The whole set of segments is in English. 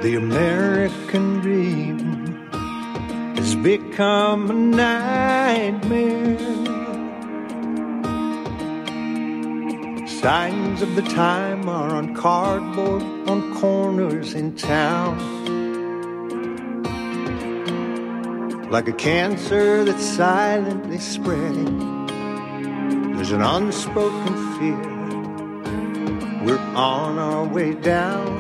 The American dream has become a nightmare. Signs of the time are on cardboard on corners in town. Like a cancer that's silently spreading, there's an unspoken fear. We're on our way down.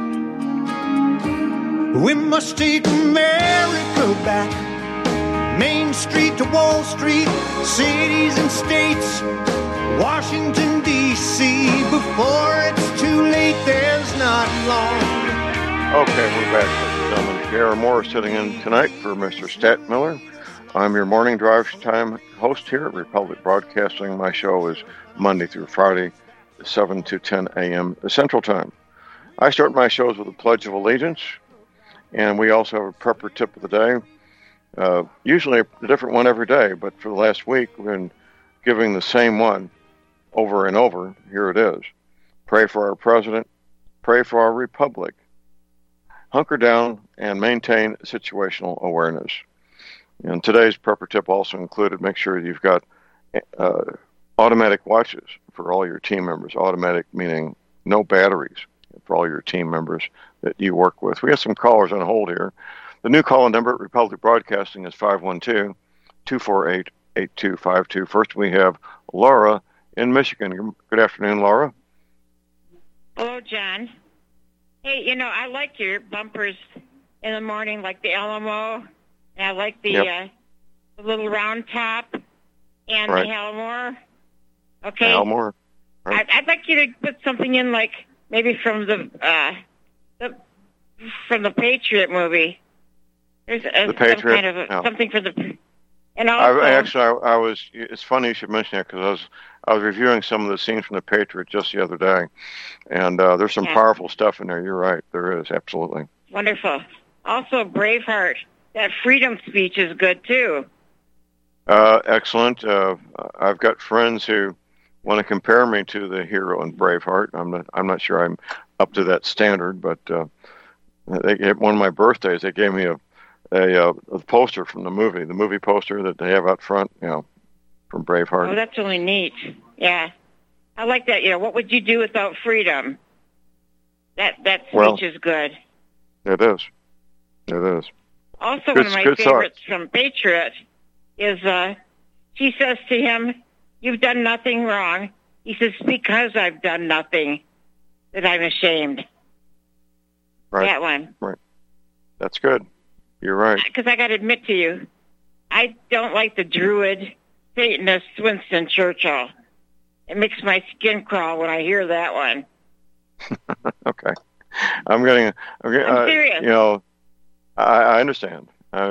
We must take America back. Main Street to Wall Street, cities and states, Washington, D.C. Before it's too late, there's not long. Okay, we're back, ladies and gentlemen. Gary Moore sitting in tonight for Mr. Stat Miller. I'm your morning drive time host here at Republic Broadcasting. My show is Monday through Friday, 7 to 10 a.m. Central Time. I start my shows with a Pledge of Allegiance, and we also have a prepper tip of the day. Usually a different one every day, but for the last week, we've been giving the same one over and over. Here it is. Pray for our president. Pray for our republic. Hunker down and maintain situational awareness. And today's prepper tip also included, make sure you've got automatic watches for all your team members. Automatic meaning no batteries for all your team members that you work with. We have some callers on hold here. The new call number at Republic Broadcasting is 512-248-8252. First, we have Laura in Michigan. Good afternoon, Laura. Hello, John. Hey, I like your bumpers in the morning, like the Alamo, and I like the little round top and the Halmore. Okay. Halmore. Right. I'd like you to put something in, like maybe from the Patriot movie. There's the Patriot. some kind of something for the. And also, I was. It's funny you should mention that because I was reviewing some of the scenes from the Patriot just the other day, and there's some powerful stuff in there. You're right, there is absolutely. Wonderful. Also, Braveheart. That freedom speech is good too. Excellent. I've got friends who want to compare me to the hero in Braveheart. I'm not sure I'm up to that standard, but one of my birthdays they gave me a poster from the movie poster that they have out front, from Braveheart. Oh, that's really neat. Yeah, I like that. What would you do without freedom? That speech is good. It is. It is. Also, one of my favorites from Patriot is she says to him, "You've done nothing wrong." He says, "Because I've done nothing, that I'm ashamed." Right. That one. Right. That's good. You're right. Because I got to admit to you, I don't like the Druid Satanist Winston Churchill. It makes my skin crawl when I hear that one. Okay. I'm serious. I understand.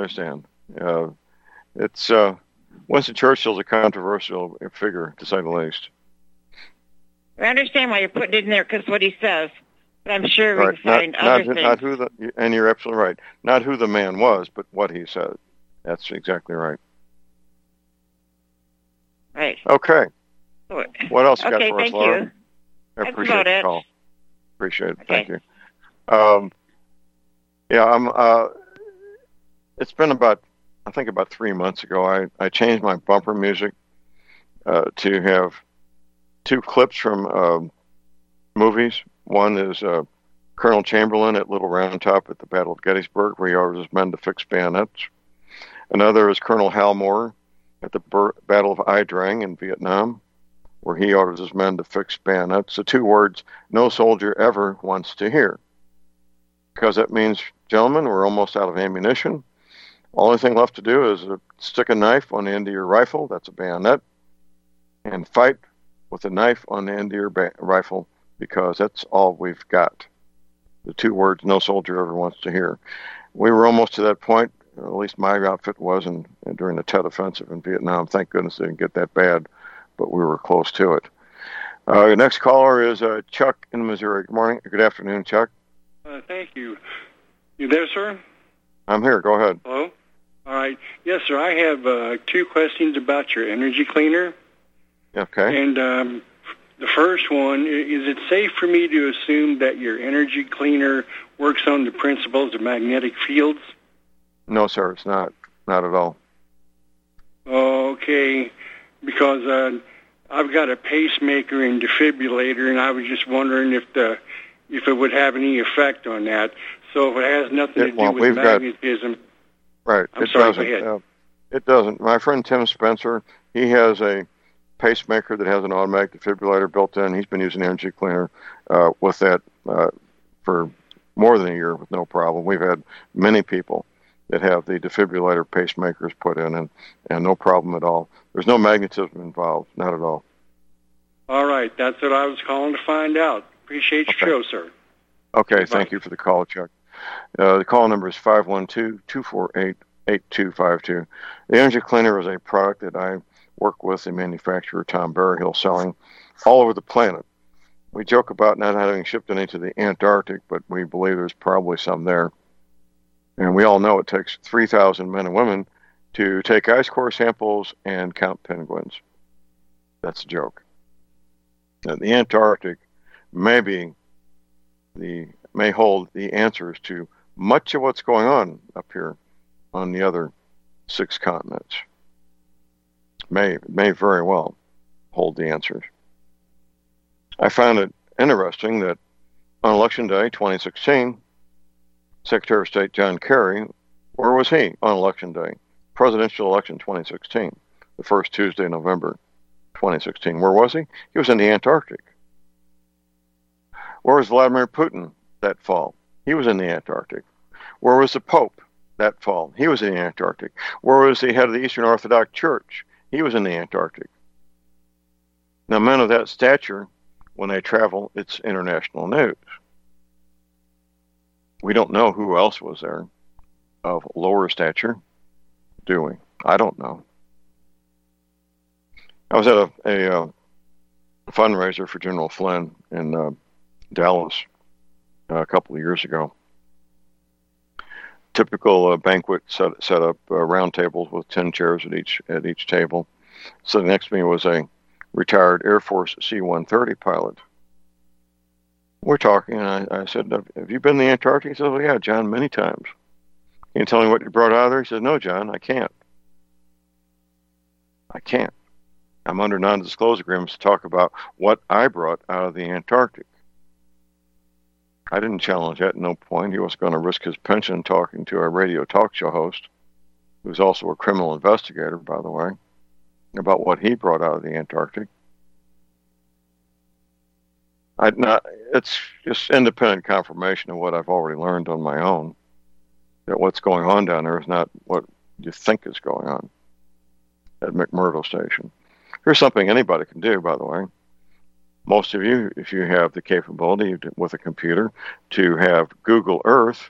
It's Winston Churchill's a controversial figure, to say the least. I understand why you're putting it in there because what he says, but I'm sure we can find other things. And you're absolutely right. Not who the man was, but what he said. That's exactly right. Right. Okay. What else you got for us, Laura? You. I appreciate the call. Appreciate it. Okay. Thank you. It's been about 3 months ago, I changed my bumper music to have two clips from movies. One is Colonel Chamberlain at Little Round Top at the Battle of Gettysburg, where he orders his men to fix bayonets. Another is Colonel Halmore at the Battle of Ia Drang in Vietnam, where he orders his men to fix bayonets. The two words no soldier ever wants to hear. Because that means, gentlemen, we're almost out of ammunition. Only thing left to do is stick a knife on the end of your rifle, that's a bayonet, and fight with a knife on the end of your rifle, because that's all we've got. The two words no soldier ever wants to hear. We were almost to that point, at least my outfit was during the Tet Offensive in Vietnam. Thank goodness it didn't get that bad, but we were close to it. The next caller is Chuck in Missouri. Good morning. Good afternoon, Chuck. Thank you. You there, sir? I'm here. Go ahead. Hello? All right. Yes, sir. I have two questions about your energy cleaner. Okay. And The first one, is it safe for me to assume that your energy cleaner works on the principles of magnetic fields? No, sir, it's not. Not at all. Okay, because I've got a pacemaker and defibrillator, and I was just wondering if it would have any effect on that. So if it has nothing to do with magnetism, right? I'm sorry. Go ahead. It doesn't. My friend Tim Spencer, he has a pacemaker that has an automatic defibrillator built in. He's been using Energy Cleaner with that for more than a year with no problem. We've had many people that have the defibrillator pacemakers put in, and no problem at all. There's no magnetism involved, not at all. All right, that's what I was calling to find out. Appreciate your show, sir. Okay, Bye. Thank you for the call, Chuck. The call number is 512-248-8252. The Energy Cleaner is a product that I work with the manufacturer, Tom Berryhill, selling all over the planet. We joke about not having shipped any to the Antarctic, but we believe there's probably some there. And we all know it takes 3,000 men and women to take ice core samples and count penguins. That's a joke. Now, the Antarctic may hold the answers to much of what's going on up here on the other 6 continents. May very well hold the answers. I found it interesting that on Election Day 2016, Secretary of State John Kerry, where was he on Election Day? Presidential election 2016, the first Tuesday in November 2016. Where was he? He was in the Antarctic. Where was Vladimir Putin that fall? He was in the Antarctic. Where was the Pope that fall? He was in the Antarctic. Where was the head of the Eastern Orthodox Church? He was in the Antarctic. Now, men of that stature, when they travel, it's international news. We don't know who else was there of lower stature, do we? I don't know. I was at a fundraiser for General Flynn in Dallas a couple of years ago. Typical banquet set up round tables with 10 chairs at each table. So next to me was a retired Air Force C-130 pilot. We're talking, and I said, "Have you been to the Antarctic?" He said, "Oh yeah, John, many times." Can you tell me what you brought out of there? He said, "No, John, I can't. I'm under non-disclosure agreements to talk about what I brought out of the Antarctic." I didn't challenge that at no point. He was going to risk his pension talking to a radio talk show host, who's also a criminal investigator, by the way, about what he brought out of the Antarctic. It's just independent confirmation of what I've already learned on my own, that what's going on down there is not what you think is going on at McMurdo Station. Here's something anybody can do, by the way. Most of you, if you have the capability with a computer to have Google Earth,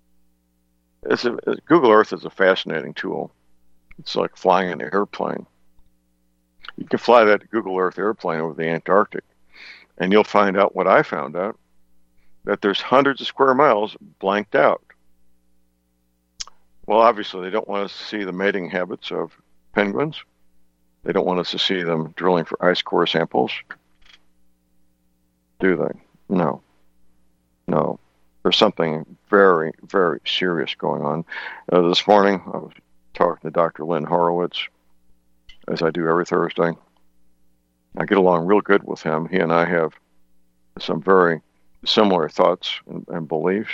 Google Earth is a fascinating tool. It's like flying an airplane. You can fly that Google Earth airplane over the Antarctic, and you'll find out what I found out, that there's hundreds of square miles blanked out. Well, obviously, they don't want us to see the mating habits of penguins. They don't want us to see them drilling for ice core samples. Do they? No. There's something very, very serious going on. This morning, I was talking to Dr. Lynn Horowitz, as I do every Thursday. I get along real good with him. He and I have some very similar thoughts and beliefs.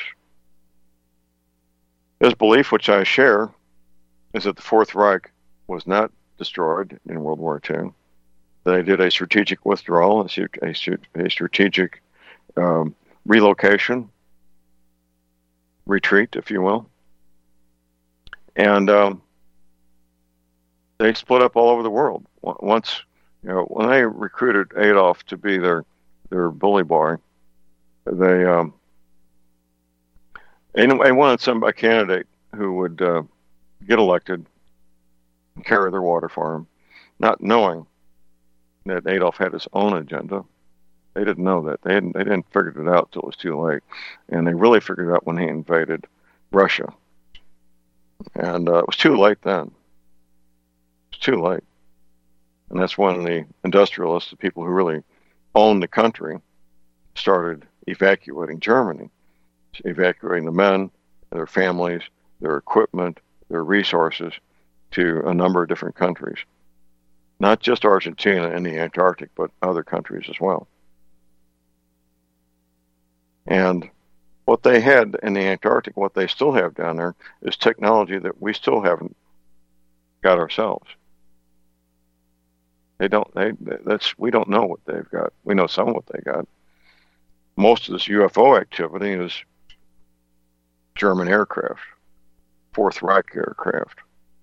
His belief, which I share, is that the Fourth Reich was not destroyed in World War II. They did a strategic withdrawal, a strategic relocation, retreat, if you will. And they split up all over the world. Once, when they recruited Adolf to be their bully boy, they wanted a candidate who would get elected and carry their water for him, not knowing that Adolf had his own agenda. They didn't know that. They didn't figure it out until it was too late. And they really figured it out when he invaded Russia. And it was too late then. It was too late. And that's when the industrialists, the people who really owned the country started evacuating Germany, evacuating the men, their families, their equipment, their resources to a number of different countries. Not just Argentina and the Antarctic, but other countries as well. And what they had in the Antarctic, what they still have down there, is technology that we still haven't got ourselves. We don't know what they've got. We know some of what they got. Most of this UFO activity is German aircraft, Fourth Reich aircraft.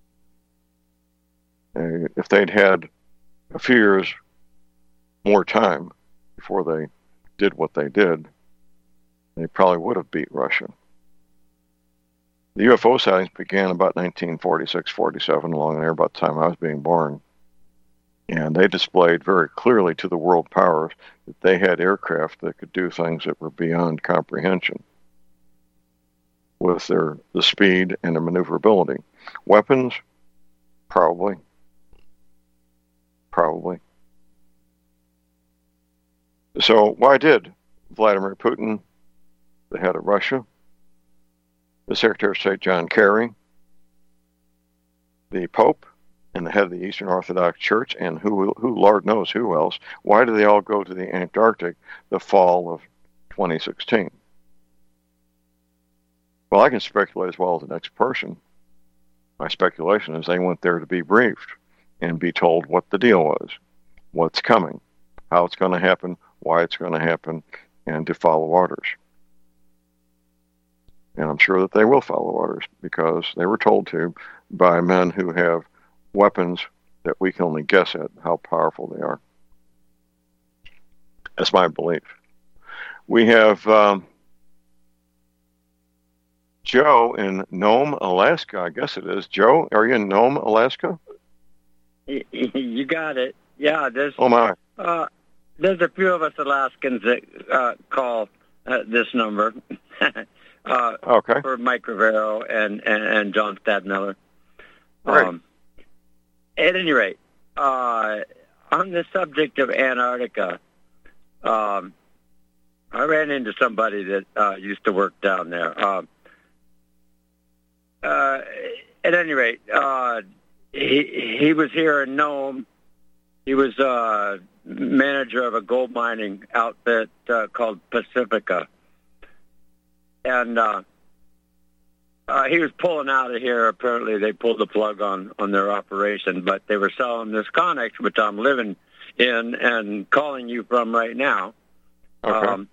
If they'd had a few years more time before they did what they did, they probably would have beat Russia. The UFO sightings began about 1946, 47, along there, about the time I was being born. And they displayed very clearly to the world powers that they had aircraft that could do things that were beyond comprehension with the speed and the maneuverability. Weapons, probably. So why did Vladimir Putin, the head of Russia, the Secretary of State John Kerry, the Pope, and the head of the Eastern Orthodox Church, and who Lord knows who else, why do they all go to the Antarctic the fall of 2016? Well, I can speculate as well as the next person. My speculation is they went there to be briefed and be told what the deal was, what's coming, how it's going to happen, why it's going to happen, and to follow orders. And I'm sure that they will follow orders because they were told to by men who have weapons that we can only guess at how powerful they are. That's my belief. We have Joe in Nome, Alaska. I guess it is. Joe, are you in Nome, Alaska? You got it. Yeah, there's a few of us Alaskans that call this number. Okay. For Mike Rivero and John Stadmiller. Right. At any rate, on the subject of Antarctica, I ran into somebody that used to work down there. At any rate, he was here in Nome. He was manager of a gold mining outfit called Pacifica. And he was pulling out of here. Apparently, they pulled the plug on their operation, but they were selling this Connex, which I'm living in and calling you from right now. Okay.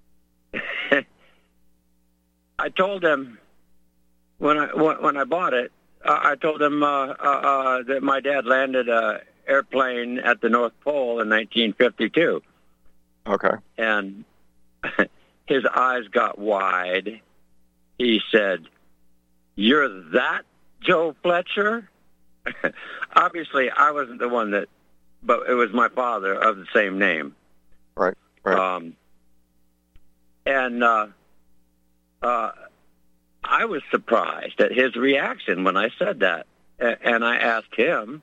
I told him when I bought it, I told him that my dad landed an airplane at the North Pole in 1952. Okay. And his eyes got wide. He said, "You're that Joe Fletcher?" Obviously, I wasn't the one but it was my father of the same name. Right. I was surprised at his reaction when I said that, and I asked him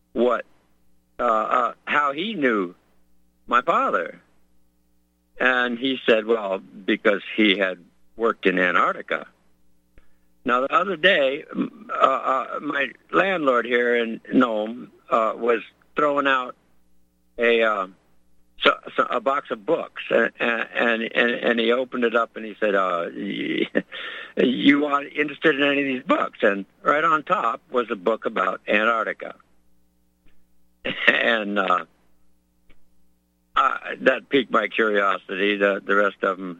how he knew my father. And he said, well, because he had worked in Antarctica. Now, the other day, my landlord here in Nome was throwing out a box of books, and he opened it up and he said, "You are interested in any of these books?" And right on top was a book about Antarctica, and that piqued my curiosity. The rest of them,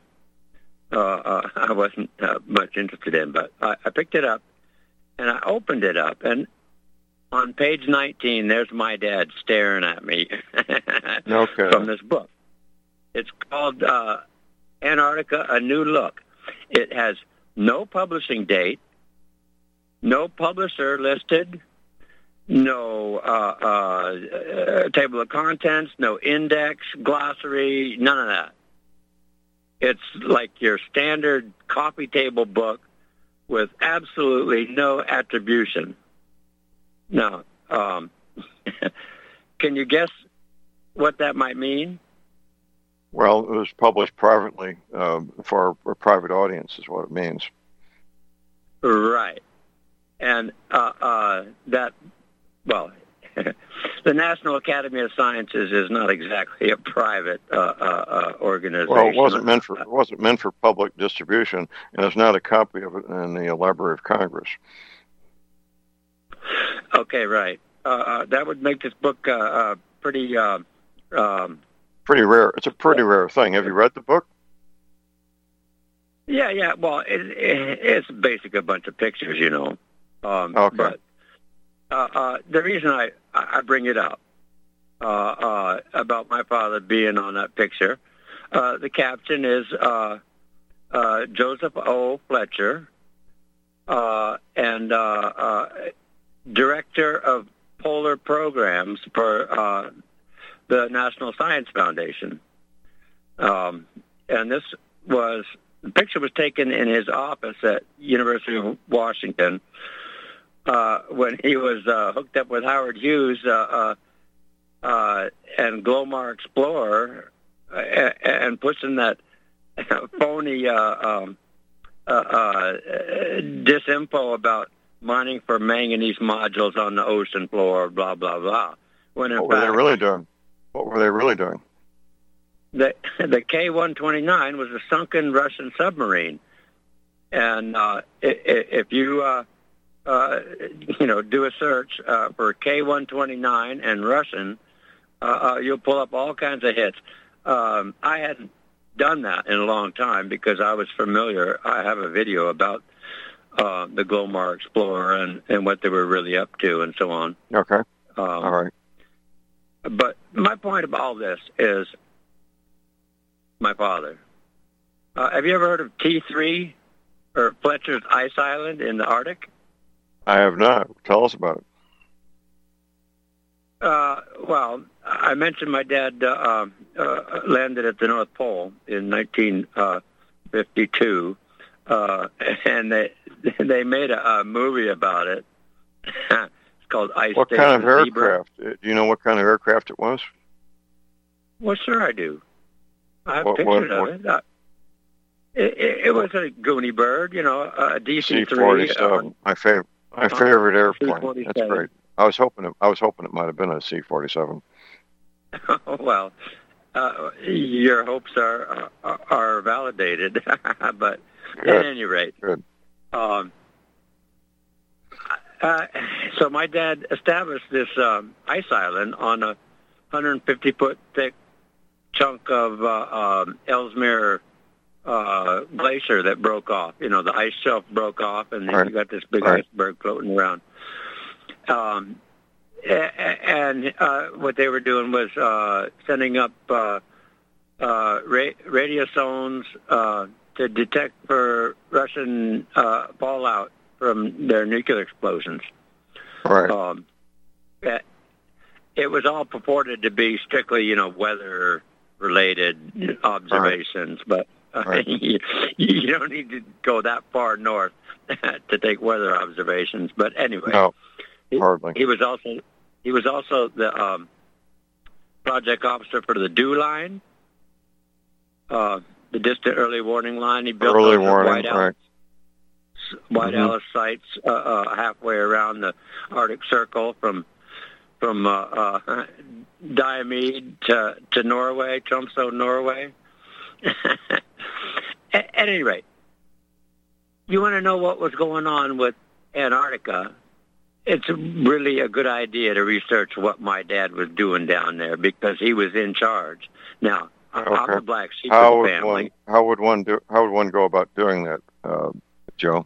I wasn't much interested in, but I picked it up and I opened it up, and on page 19, there's my dad staring at me from this book. It's called Antarctica, A New Look. It has no publishing date, no publisher listed, no table of contents, no index, glossary, none of that. It's like your standard coffee table book with absolutely no attribution. Now, can you guess what that might mean? Well, it was published privately for a private audience, is what it means. Right. And that, well, the National Academy of Sciences is not exactly a private organization. Well, it wasn't meant for public distribution, and there's not a copy of it in the Library of Congress. Okay, right. That would make this book pretty rare. It's a pretty rare thing. Have you read the book? Yeah. Well, it's basically a bunch of pictures, you know. Okay. But the reason I bring it up about my father being on that picture, the caption is Joseph O. Fletcher, and Director of Polar Programs for the National Science Foundation. And the picture was taken in his office at University of Washington when he was hooked up with Howard Hughes and Glomar Explorer and pushing that phony disinfo about mining for manganese modules on the ocean floor, blah, blah, blah. What were they really doing? The K-129 was a sunken Russian submarine. And if you do a search for K-129 and Russian, you'll pull up all kinds of hits. I hadn't done that in a long time because I was familiar. I have a video about the Glomar Explorer and what they were really up to and so on. Okay. All right. But my point about all this is my father. Have you ever heard of T3 or Fletcher's Ice Island in the Arctic? I have not. Tell us about it. Well, I mentioned my dad landed at the North Pole in 1952, and they made a movie about it. It's called Ice Station Zebra. What kind of aircraft? Do you know what kind of aircraft it was? Well, sure I do. I have pictures of it. It was a Goonie bird, a DC-3. C-47. My favorite airplane. C-47. That's great. I was hoping it might have been a C-47. Well, your hopes are validated, but good. At any rate, good. So my dad established this ice island on a 150-foot thick chunk of Ellesmere glacier that broke off. The ice shelf broke off, and then you got this big iceberg floating around. And what they were doing was sending up radiosones to detect for Russian fallout from their nuclear explosions. Right. It was all purported to be strictly, weather-related observations, but you don't need to go that far north to take weather observations. But anyway, no, hardly. He was also the project officer for the DEW line, the distant early warning line. He built White Alice sites halfway around the Arctic Circle from Diomede to Norway, Tromsø, Norway. At any rate, you want to know what was going on with Antarctica? It's really a good idea to research what my dad was doing down there because he was in charge. Now, I'm the black sheep of the family. How would one go about doing that, Joe?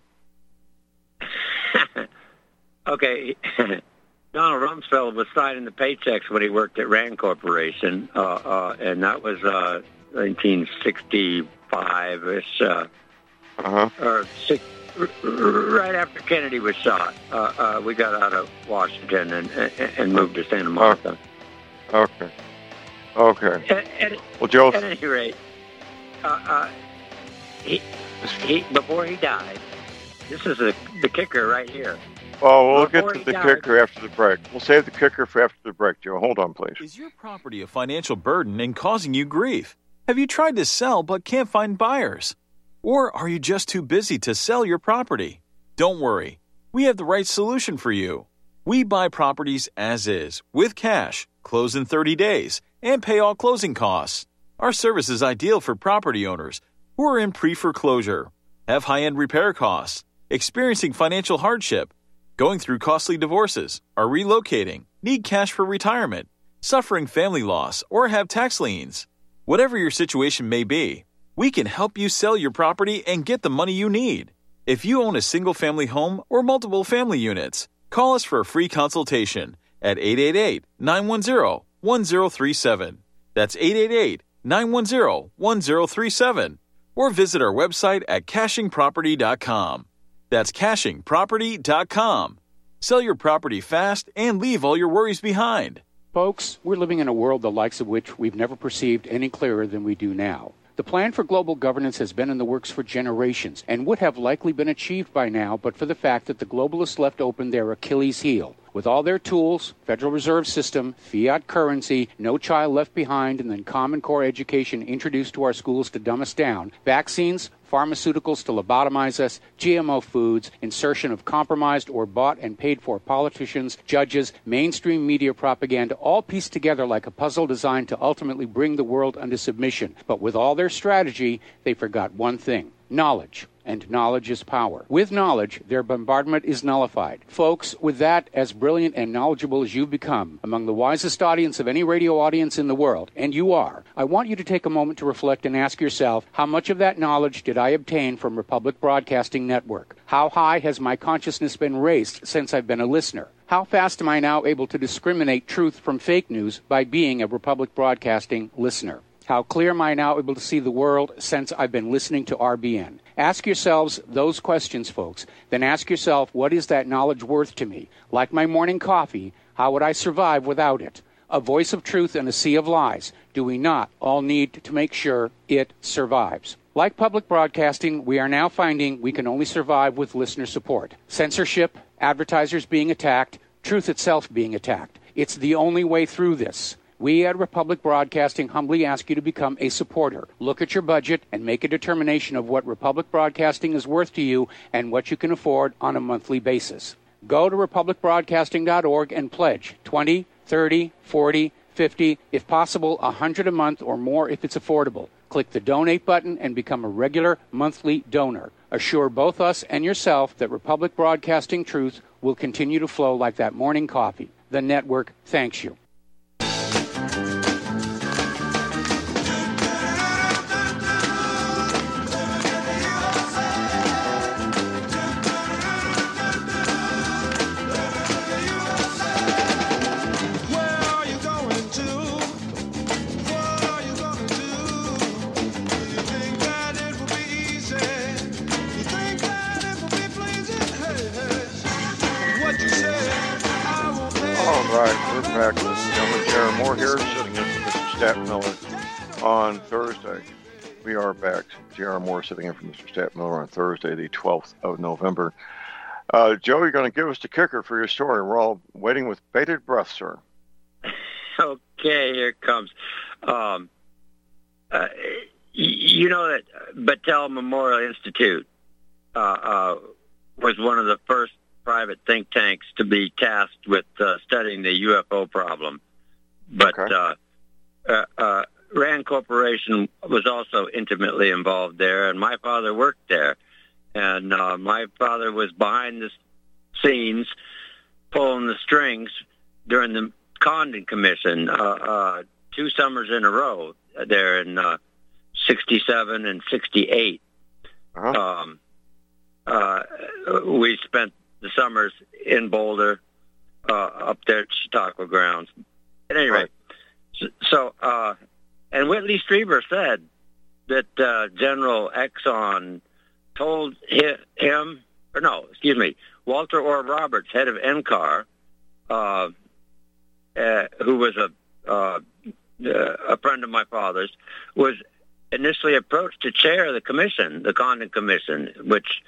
Okay. Donald Rumsfeld was signing the paychecks when he worked at Rand Corporation, and that was 1965-ish, or right after Kennedy was shot. We got out of Washington and moved to Santa Monica. Okay. Well, Joe. At any rate, he before he died, this is the kicker right here. Oh, we'll get to the kicker after the break. We'll save the kicker for after the break, Joe. Hold on, please. Is your property a financial burden and causing you grief? Have you tried to sell but can't find buyers? Or are you just too busy to sell your property? Don't worry. We have the right solution for you. We buy properties as is, with cash, close in 30 days, and pay all closing costs. Our service is ideal for property owners who are in pre-foreclosure, have high-end repair costs, experiencing financial hardship, going through costly divorces, are relocating, need cash for retirement, suffering family loss, or have tax liens. Whatever your situation may be, we can help you sell your property and get the money you need. If you own a single-family home or multiple family units, call us for a free consultation at 888-910-1037. That's 888-910-1037. Or visit our website at cachingproperty.com. That's cachingproperty.com. Sell your property fast and leave all your worries behind. Folks, we're living in a world the likes of which we've never perceived any clearer than we do now. The plan for global governance has been in the works for generations and would have likely been achieved by now but for the fact that the globalists left open their Achilles heel. With all their tools, Federal Reserve System, fiat currency, no child left behind, and then Common Core education introduced to our schools to dumb us down, vaccines, pharmaceuticals to lobotomize us, GMO foods, insertion of compromised or bought and paid for politicians, judges, mainstream media propaganda, all pieced together like a puzzle designed to ultimately bring the world under submission. But with all their strategy, they forgot one thing: knowledge. And knowledge is power. With knowledge, their bombardment is nullified. Folks, with that, as brilliant and knowledgeable as you've become, among the wisest audience of any radio audience in the world, and you are, I want you to take a moment to reflect and ask yourself, how much of that knowledge did I obtain from Republic Broadcasting Network? How high has my consciousness been raised since I've been a listener? How fast am I now able to discriminate truth from fake news by being a Republic Broadcasting listener? How clear am I now able to see the world since I've been listening to RBN? Ask yourselves those questions, folks. Then ask yourself, what is that knowledge worth to me? Like my morning coffee, how would I survive without it? A voice of truth in a sea of lies. Do we not all need to make sure it survives? Like public broadcasting, we are now finding we can only survive with listener support. Censorship, advertisers being attacked, truth itself being attacked. It's the only way through this. We at Republic Broadcasting humbly ask you to become a supporter. Look at your budget and make a determination of what Republic Broadcasting is worth to you and what you can afford on a monthly basis. Go to republicbroadcasting.org and pledge $20, $30, $40, $50, if possible, $100 a month or more if it's affordable. Click the donate button and become a regular monthly donor. Assure both us and yourself that Republic Broadcasting truth will continue to flow like that morning coffee. The network thanks you. Back with Jared Moore here, sitting in for Mr. Stat Miller on Thursday. We are back. Jared Moore sitting in for Mr. Stat Miller on Thursday, the 12th of November. Joe, you're going to give us the kicker for your story. We're all waiting with bated breath, sir. Okay, here it comes. You know that Battelle Memorial Institute was one of the first private think tanks to be tasked with studying the UFO problem. But Rand Corporation was also intimately involved there, and my father worked there. And my father was behind the scenes, pulling the strings during the Condon Commission 2 summers in a row there in 67 and 68. We spent the summers in Boulder, up there at Chautauqua grounds. At any rate, and Whitley Strieber said that General Exxon told Walter Orr Roberts, head of NCAR, who was a friend of my father's, was initially approached to chair the commission, the Condon Commission, which,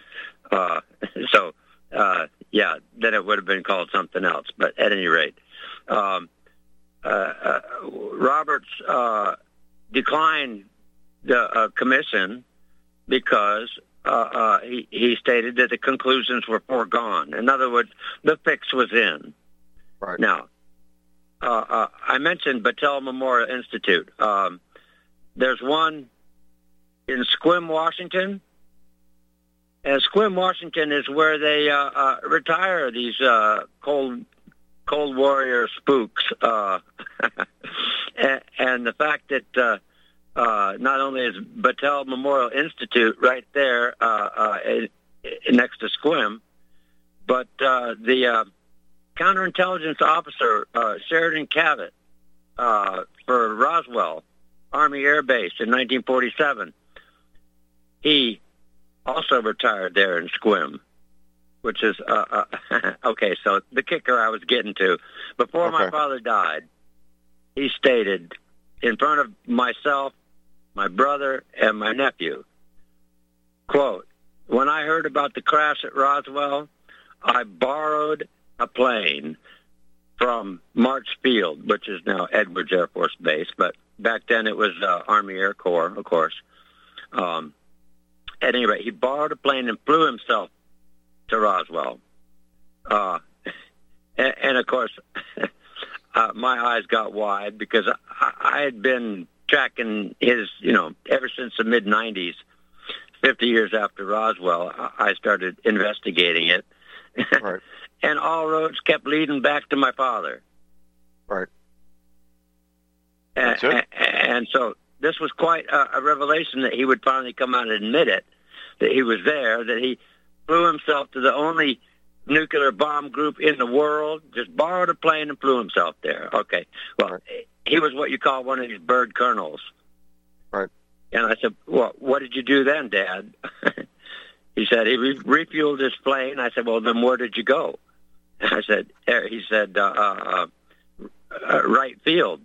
then it would have been called something else. But at any rate, Roberts declined the commission because he stated that the conclusions were foregone. In other words, the fix was in. Right. Now, I mentioned Battelle Memorial Institute. There's one in Sequim, Washington. And Sequim, Washington is where they retire these Cold Warrior spooks. And the fact that not only is Battelle Memorial Institute right there next to Sequim, but the counterintelligence officer, Sheridan Cavett, for Roswell Army Air Base in 1947, he also retired there in Sequim, which is, okay, so the kicker I was getting to, before my father died, he stated in front of myself, my brother, and my nephew, quote, "When I heard about the crash at Roswell, I borrowed a plane from March Field, which is now Edwards Air Force Base, but back then it was Army Air Corps, of course. At any rate, he borrowed a plane and flew himself to Roswell. And of course, my eyes got wide because I had been tracking his, ever since the mid-'90s, 50 years after Roswell, I started investigating it. Right. And all roads kept leading back to my father. Right. That's it. And so this was quite a revelation that he would finally come out and admit it, that he was there, that he flew himself to the only nuclear bomb group in the world, just borrowed a plane and flew himself there. Okay. Well, he was what you call one of these bird colonels. Right. And I said, well, what did you do then, Dad? He said he refueled his plane. I said, well, then where did you go? I said, he said, right field.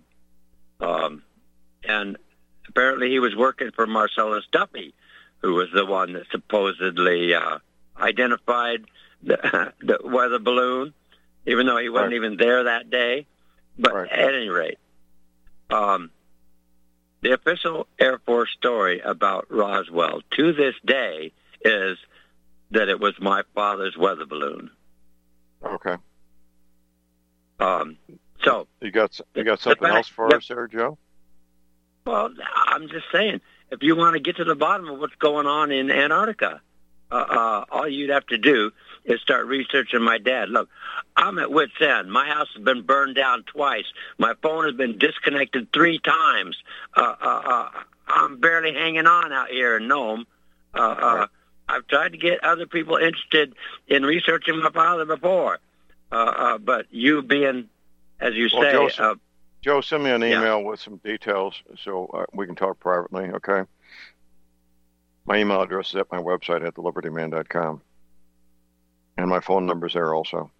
And apparently he was working for Marcellus Duffy, who was the one that supposedly identified the weather balloon, even though he wasn't even there that day. But at any rate, the official Air Force story about Roswell to this day is that it was my father's weather balloon. Okay. So you got something else for us there, Joe? Well, I'm just saying, if you want to get to the bottom of what's going on in Antarctica, all you'd have to do is start researching my dad. Look, I'm at wit's end. My house has been burned down twice. My phone has been disconnected 3 times. I'm barely hanging on out here in Nome. I've tried to get other people interested in researching my father before, but you being, as you say... Joe, send me an email with some details so we can talk privately, okay? My email address is at my website at thelibertyman.com. And my phone number's there also.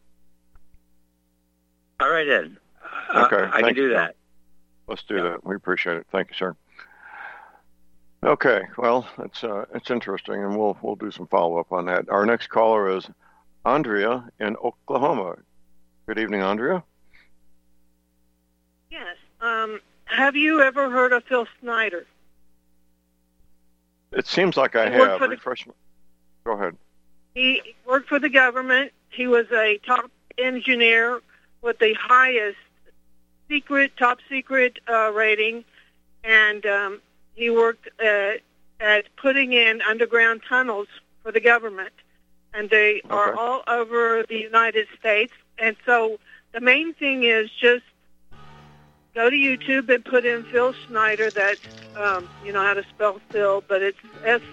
All right, then. Okay. I can do that. Let's do that. We appreciate it. Thank you, sir. Okay. Well, it's interesting, and we'll do some follow-up on that. Our next caller is Andrea in Oklahoma. Good evening, Andrea. Yes. Have you ever heard of Phil Schneider? It seems like I have. Go ahead. He worked for the government. He was a top engineer with the highest top secret rating, and he worked at putting in underground tunnels for the government, and they are all over the United States. And so the main thing is just go to YouTube and put in Phil Schneider. That's, you know how to spell Phil, but it's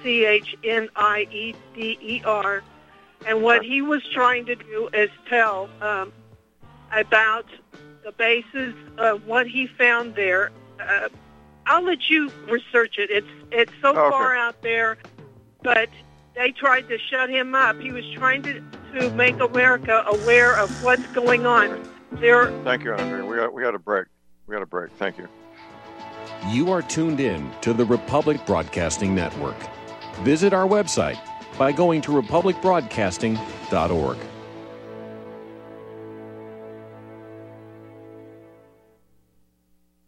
Schneider. And what he was trying to do is tell about the basis of what he found there. I'll let you research it. It's so far out there, but they tried to shut him up. He was trying to make America aware of what's going on. Thank you, Andrea. We got a break. Thank you. You are tuned in to the Republic Broadcasting Network. Visit our website by going to republicbroadcasting.org.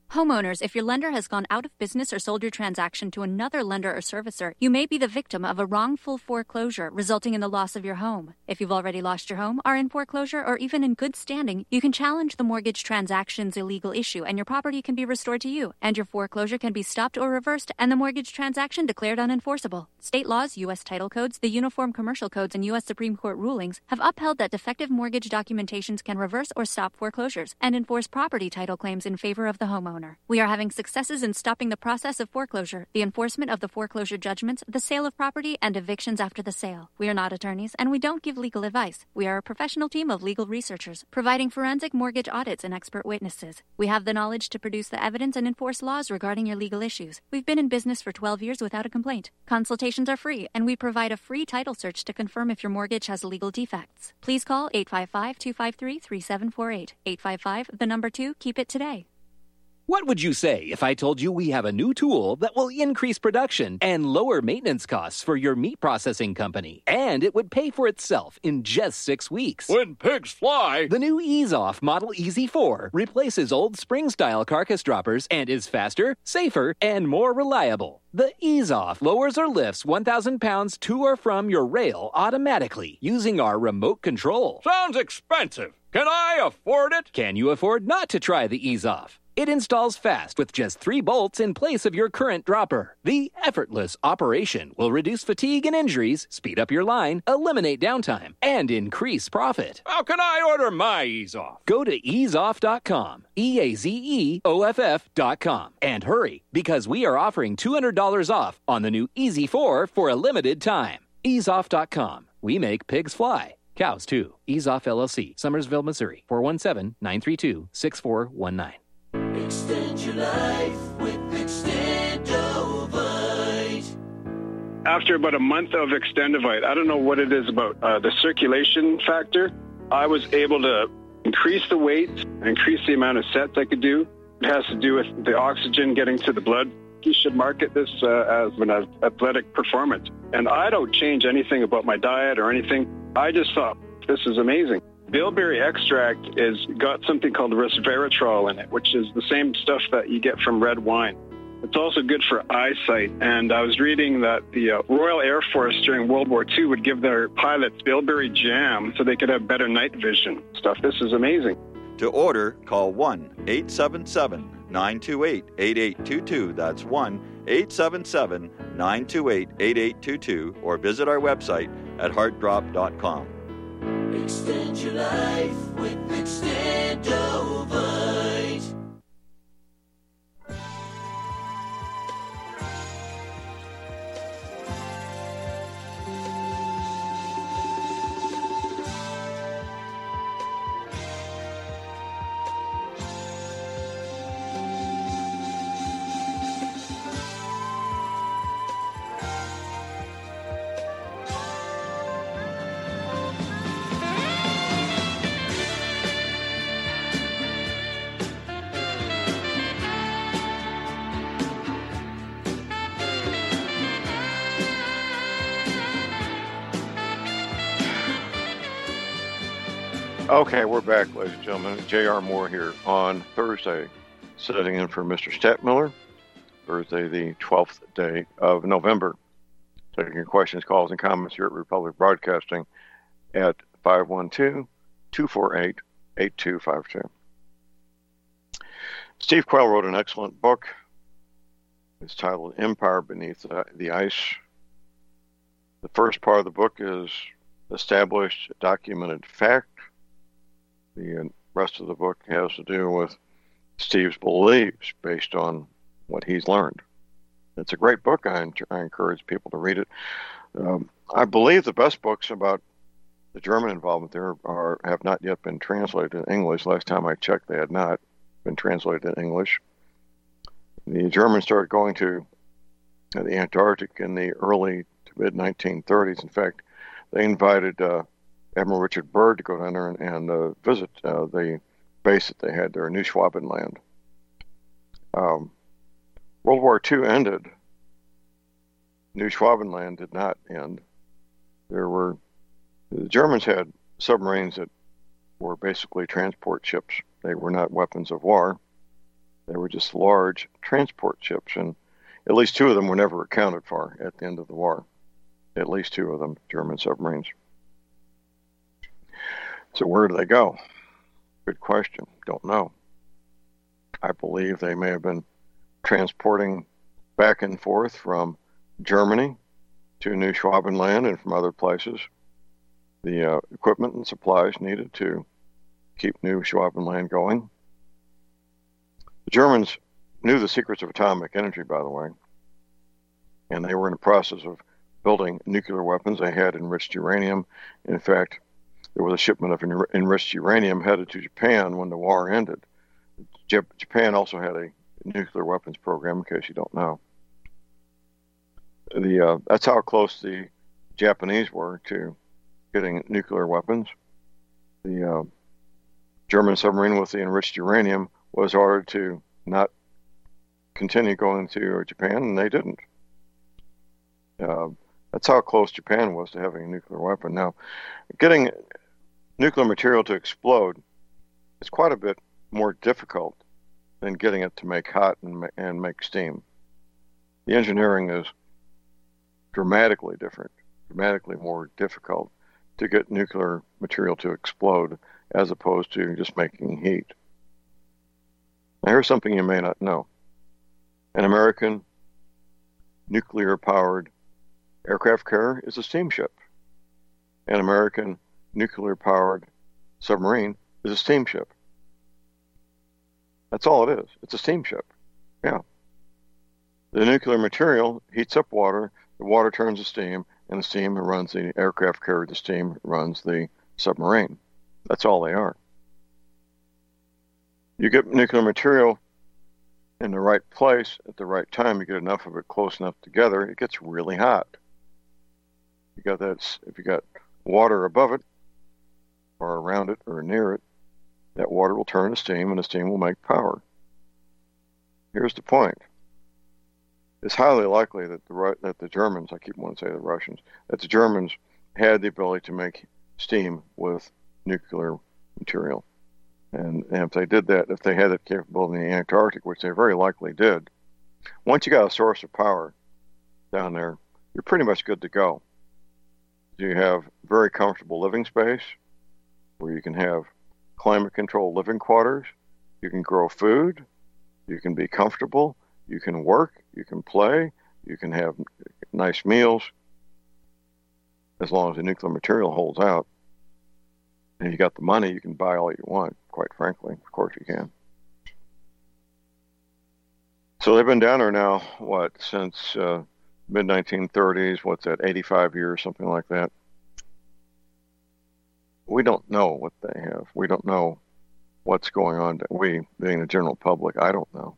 Homeowners, if your lender has gone out of business or sold your transaction to another lender or servicer, you may be the victim of a wrongful foreclosure, resulting in the loss of your home. If you've already lost your home, are in foreclosure, or even in good standing, you can challenge the mortgage transaction's illegal issue, and your property can be restored to you, and your foreclosure can be stopped or reversed, and the mortgage transaction declared unenforceable. State laws, U.S. title codes, the Uniform Commercial Codes, and U.S. Supreme Court rulings have upheld that defective mortgage documentations can reverse or stop foreclosures and enforce property title claims in favor of the homeowner. We are having successes in stopping the process of foreclosure, the enforcement of the foreclosure judgments, the sale of property, and evictions after the sale. We are not attorneys, and we don't give legal advice. We are a professional team of legal researchers, providing forensic mortgage audits and expert witnesses. We have the knowledge to produce the evidence and enforce laws regarding your legal issues. We've been in business for 12 years without a complaint. Consultations are free, and we provide a free title search to confirm if your mortgage has legal defects. Please call 855-253-3748. 855, keep it today. What would you say if I told you we have a new tool that will increase production and lower maintenance costs for your meat processing company? And it would pay for itself in just 6 weeks. When pigs fly! The new EaseOff Model EZ4 replaces old spring-style carcass droppers and is faster, safer, and more reliable. The EaseOff lowers or lifts 1,000 pounds to or from your rail automatically using our remote control. Sounds expensive. Can I afford it? Can you afford not to try the EaseOff? It installs fast with just 3 bolts in place of your current dropper. The effortless operation will reduce fatigue and injuries, speed up your line, eliminate downtime, and increase profit. How can I order my EaseOff? Go to easeoff.com, EAZEOFF.com, and hurry, because we are offering $200 off on the new EZ4 for a limited time. Easeoff.com. We make pigs fly. Cows, too. EaseOff LLC, Summersville, Missouri, 417-932-6419. Extend your life with Extendovite. After about a month of Extendovite, I don't know what it is about the circulation factor. I was able to increase the weight, increase the amount of sets I could do. It has to do with the oxygen getting to the blood. You should market this as an athletic performance. And I don't change anything about my diet or anything. I just thought, this is amazing. Bilberry extract is got something called resveratrol in it, which is the same stuff that you get from red wine. It's also good for eyesight. And I was reading that the Royal Air Force during World War II would give their pilots bilberry jam so they could have better night vision stuff. This is amazing. To order, call 1-877-928-8822. That's 1-877-928-8822. Or visit our website at heartdrop.com. Extend your life with Extendovite. Okay, we're back, ladies and gentlemen. J.R. Moore here on Thursday, sitting in for Mr. Stadtmiller, Thursday, the 12th day of November. Taking your questions, calls, and comments here at Republic Broadcasting at 512-248-8252. Steve Quayle wrote an excellent book. It's titled Empire Beneath the Ice. The first part of the book is established, documented fact. The rest of the book has to do with Steve's beliefs based on what he's learned. It's a great book. I encourage people to read it. I believe the best books about the German involvement there have not yet been translated in English. Last time I checked, they had not been translated in English. The Germans started going to the Antarctic in the early to mid-1930s. In fact, they invited Admiral Richard Byrd to go down there and visit the base that they had there, New Schwabenland. World War II ended. New Schwabenland did not end. The Germans had submarines that were basically transport ships. They were not weapons of war. They were just large transport ships, and at least 2 of them were never accounted for at the end of the war. At least 2 of them, German submarines. So where do they go? Good question. Don't know. I believe they may have been transporting back and forth from Germany to New Schwabenland and from other places the equipment and supplies needed to keep New Schwabenland going. The Germans knew the secrets of atomic energy, by the way, and they were in the process of building nuclear weapons. They had enriched uranium. In fact, there was a shipment of enriched uranium headed to Japan when the war ended. Japan also had a nuclear weapons program, in case you don't know. That's how close the Japanese were to getting nuclear weapons. The German submarine with the enriched uranium was ordered to not continue going to Japan, and they didn't. That's how close Japan was to having a nuclear weapon. Now, getting nuclear material to explode is quite a bit more difficult than getting it to make hot and make steam. The engineering is dramatically different, dramatically more difficult to get nuclear material to explode as opposed to just making heat. Now, here's something you may not know. An American nuclear-powered aircraft carrier is a steamship. An American nuclear-powered submarine is a steamship. That's all it is. It's a steamship. Yeah. The nuclear material heats up water, the water turns to steam, and the steam runs the aircraft carrier, the steam runs the submarine. That's all they are. You get nuclear material in the right place at the right time, you get enough of it close enough together, it gets really hot. If you got water above it, or around it, or near it, that water will turn to steam, and the steam will make power. Here's the point. It's highly likely that the Germans, I keep wanting to say the Russians, that the Germans had the ability to make steam with nuclear material. And if they did that, if they had that capability in the Antarctic, which they very likely did, once you got a source of power down there, you're pretty much good to go. You have very comfortable living space where you can have climate-controlled living quarters, you can grow food, you can be comfortable, you can work, you can play, you can have nice meals, as long as the nuclear material holds out. And if you got the money, you can buy all you want, quite frankly. Of course you can. So they've been down there now, since mid-1930s, 85 years, something like that. We don't know what they have. We don't know what's going on. We, being the general public, I don't know.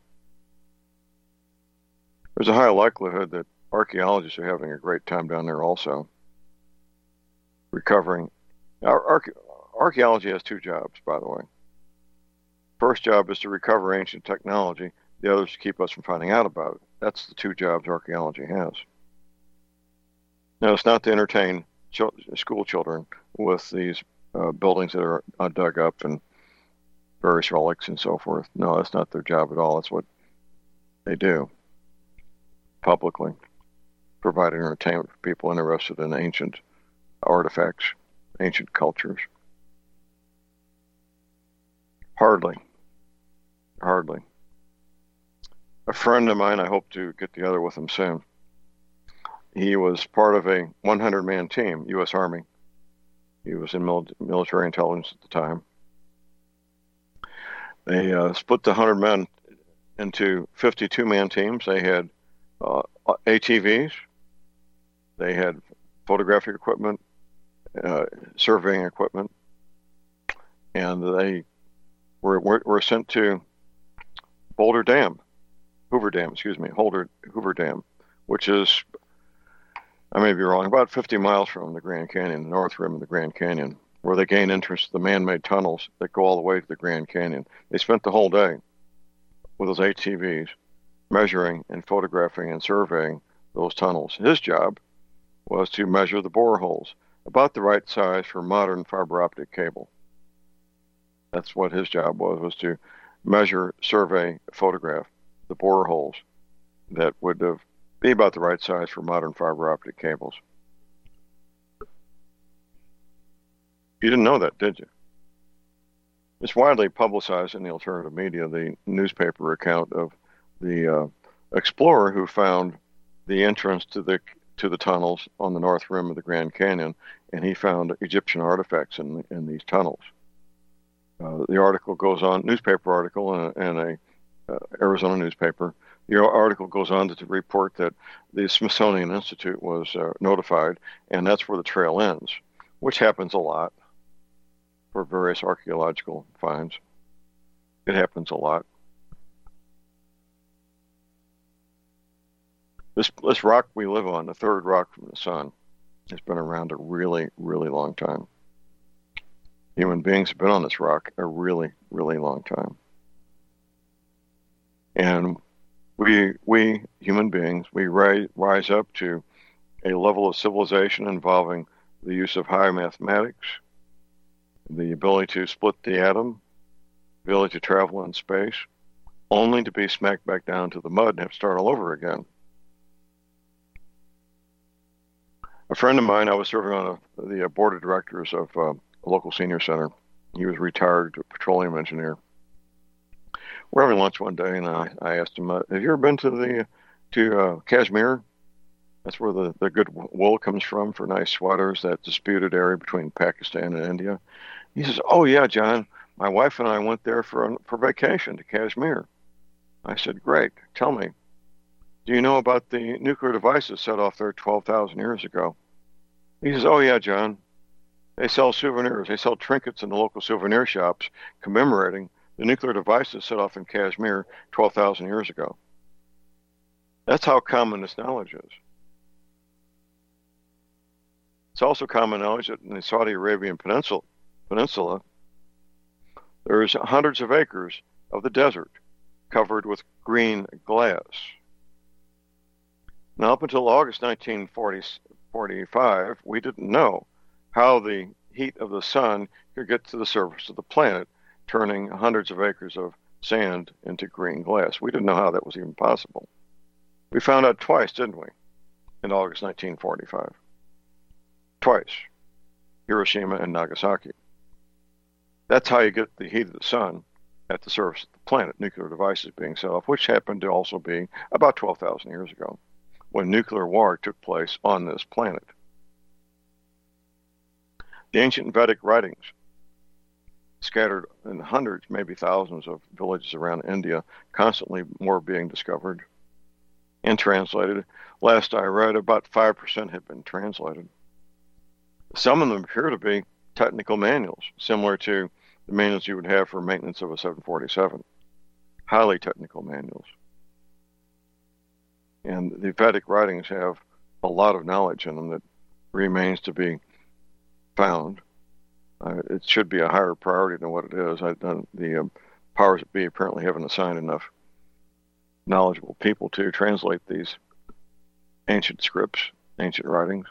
There's a high likelihood that archaeologists are having a great time down there also, recovering. Archaeology has 2 jobs, by the way. First job is to recover ancient technology. The other is to keep us from finding out about it. That's the 2 jobs archaeology has. Now, it's not to entertain school children with these buildings that are dug up and various relics and so forth. No, that's not their job at all. That's what they do publicly, provide entertainment for people interested in ancient artifacts, ancient cultures. Hardly. A friend of mine, I hope to get together with him soon. He was part of a 100-man team, U.S. Army. He was in military intelligence at the time. They split the 100 men into 52-man teams. They had ATVs. They had photographic equipment, surveying equipment, and they were sent to Hoover Dam, which is, I may be wrong, about 50 miles from the Grand Canyon, the north rim of the Grand Canyon, where they gain entrance to the man-made tunnels that go all the way to the Grand Canyon. They spent the whole day with those ATVs measuring and photographing and surveying those tunnels. His job was to measure the boreholes, about the right size for modern fiber optic cable. That's what his job was to measure, survey, photograph the boreholes that would be about the right size for modern fiber optic cables. You didn't know that, did you? It's widely publicized in the alternative media, the newspaper account of the explorer who found the entrance to the tunnels on the north rim of the Grand Canyon, and he found Egyptian artifacts in these tunnels. The article goes on, newspaper article in a Arizona newspaper. The article goes on to report that the Smithsonian Institute was notified, and that's where the trail ends, which happens a lot for various archaeological finds. It happens a lot. This rock we live on, the third rock from the sun, has been around a really, really long time. Human beings have been on this rock a really, really long time. And we human beings, we rise up to a level of civilization involving the use of high mathematics, the ability to split the atom, the ability to travel in space, only to be smacked back down to the mud and have to start all over again. A friend of mine, I was serving on the board of directors of a local senior center. He was retired petroleum engineer. We're having lunch one day, and I asked him, "Have you ever been to Kashmir? That's where the good wool comes from for nice sweaters. That disputed area between Pakistan and India." He says, "Oh yeah, John. My wife and I went there for vacation to Kashmir." I said, "Great. Tell me, do you know about the nuclear devices set off there 12,000 years ago?" He says, "Oh yeah, John. They sell souvenirs. They sell trinkets in the local souvenir shops commemorating the nuclear devices set off in Kashmir 12,000 years ago." That's how common this knowledge is. It's also common knowledge that in the Saudi Arabian Peninsula, there's hundreds of acres of the desert covered with green glass. Now, up until August 1945, we didn't know how the heat of the sun could get to the surface of the planet, turning hundreds of acres of sand into green glass. We didn't know how that was even possible. We found out twice, didn't we, in August 1945? Twice. Hiroshima and Nagasaki. That's how you get the heat of the sun at the surface of the planet, nuclear devices being set off, which happened to also be about 12,000 years ago, when nuclear war took place on this planet. The ancient Vedic writings, scattered in hundreds, maybe thousands of villages around India, constantly more being discovered and translated. Last I read, about 5% had been translated. Some of them appear to be technical manuals, similar to the manuals you would have for maintenance of a 747. Highly technical manuals. And the Vedic writings have a lot of knowledge in them that remains to be found. It should be a higher priority than what it is. The powers that be apparently haven't assigned enough knowledgeable people to translate these ancient scripts, ancient writings.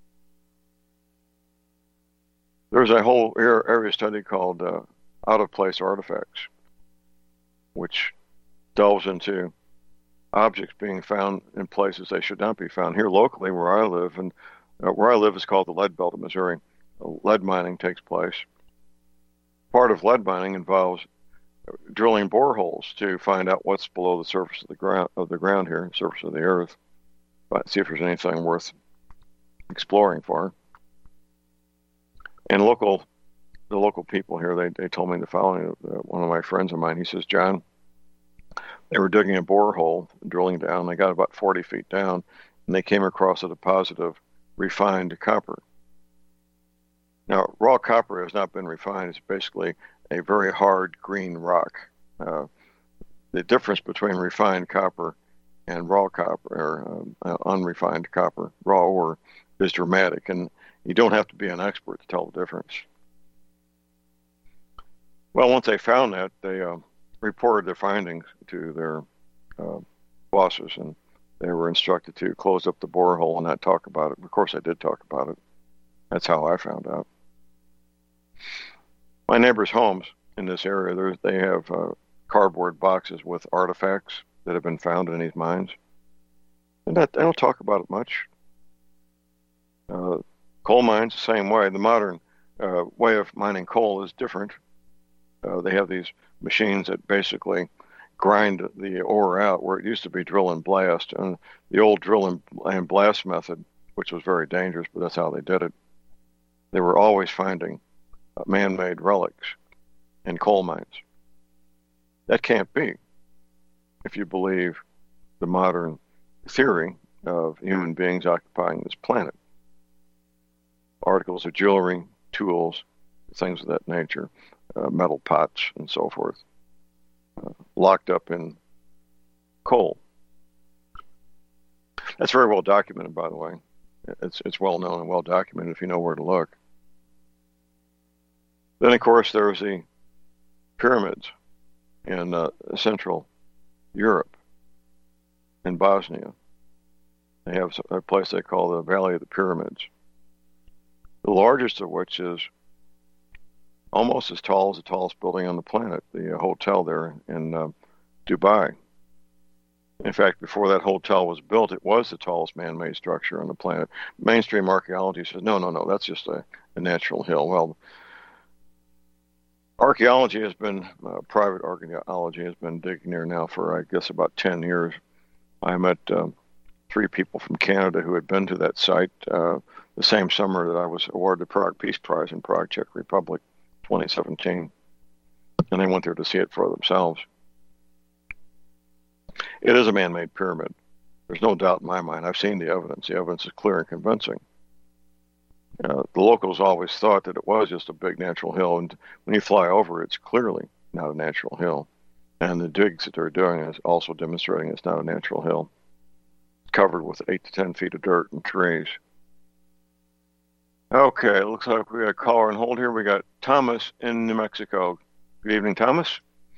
There's a whole area study called out-of-place artifacts, which delves into objects being found in places they should not be found. Here locally, where I live, and where I live is called the Lead Belt of Missouri. Lead mining takes place. Part of lead mining involves drilling boreholes to find out what's below the surface of the ground here, surface of the earth, but see if there's anything worth exploring for. And the local people here, they told me the following. One of my friends of mine, he says, "John, they were digging a borehole, drilling down. They got about 40 feet down, and they came across a deposit of refined copper. Now, raw copper has not been refined. It's basically a very hard green rock. The difference between refined copper and raw copper, or unrefined copper, raw ore, is dramatic, and you don't have to be an expert to tell the difference." Well, once they found that, they reported their findings to their bosses, and they were instructed to close up the borehole and not talk about it. Of course, I did talk about it. That's how I found out. My neighbors' homes in this area, they have cardboard boxes with artifacts that have been found in these mines. And that, they don't talk about it much. Coal mines, the same way. The modern way of mining coal is different. They have these machines that basically grind the ore out where it used to be drill and blast. And the old drill and blast method, which was very dangerous, but that's how they did it, they were always finding man-made relics in coal mines. That can't be if you believe the modern theory of human beings occupying this planet. Articles of jewelry, tools, things of that nature, metal pots and so forth, locked up in coal. That's very well documented, by the way. It's well known and well documented if you know where to look. Then, of course, there's the pyramids in Central Europe, in Bosnia. They have a place they call the Valley of the Pyramids, the largest of which is almost as tall as the tallest building on the planet, the hotel there in Dubai. In fact, before that hotel was built, it was the tallest man-made structure on the planet. Mainstream archaeology says, no, that's just a natural hill. Well, archaeology has been, private archaeology has been digging there now for, I guess, about 10 years. I met 3 people from Canada who had been to that site the same summer that I was awarded the Prague Peace Prize in Prague, Czech Republic, 2017. And they went there to see it for themselves. It is a man-made pyramid. There's no doubt in my mind. I've seen the evidence. The evidence is clear and convincing. The locals always thought that it was just a big natural hill, and when you fly over, it's clearly not a natural hill. And the digs that they're doing is also demonstrating it's not a natural hill. It's covered with 8 to 10 feet of dirt and trees. Okay, it looks like we got a caller on hold here. We got Thomas in New Mexico. Good evening, Thomas.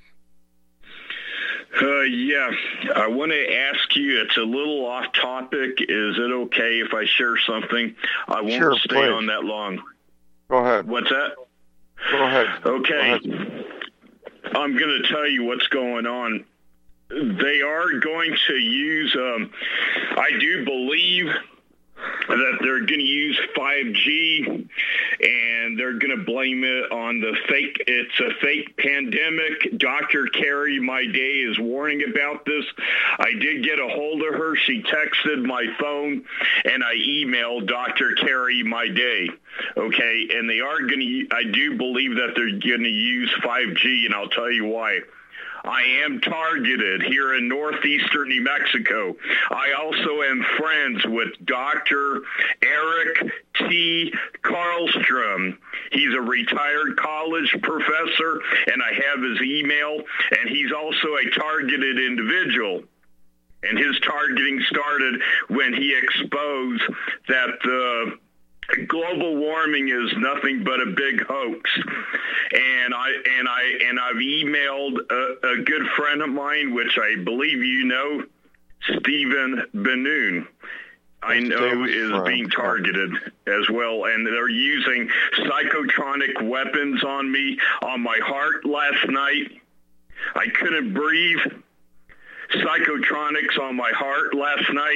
Yeah, I want to ask you, it's a little off topic. Is it okay if I share something? I won't stay on that long. Go ahead. What's that? Go ahead. Okay. Go ahead. I'm going to tell you what's going on. They are going to use, I do believe that they're going to use 5G, and they're going to blame it on it's a fake pandemic. Dr. Carrie My Day is warning about this. I did get a hold of her. She texted my phone, and I emailed Dr. Carrie My Day. Okay, and they are going to, I do believe that they're going to use 5G, and I'll tell you why. I am targeted here in northeastern New Mexico. I also am friends with Dr. Eric T. Karlstrom. He's a retired college professor, and I have his email, and he's also a targeted individual. And his targeting started when he exposed that the global warming is nothing but a big hoax, and I've emailed a good friend of mine, which I believe you know, Stephen Benoon. I know is being targeted as well, and they're using psychotronic weapons on me, on my heart last night. I couldn't breathe. Psychotronics on my heart last night.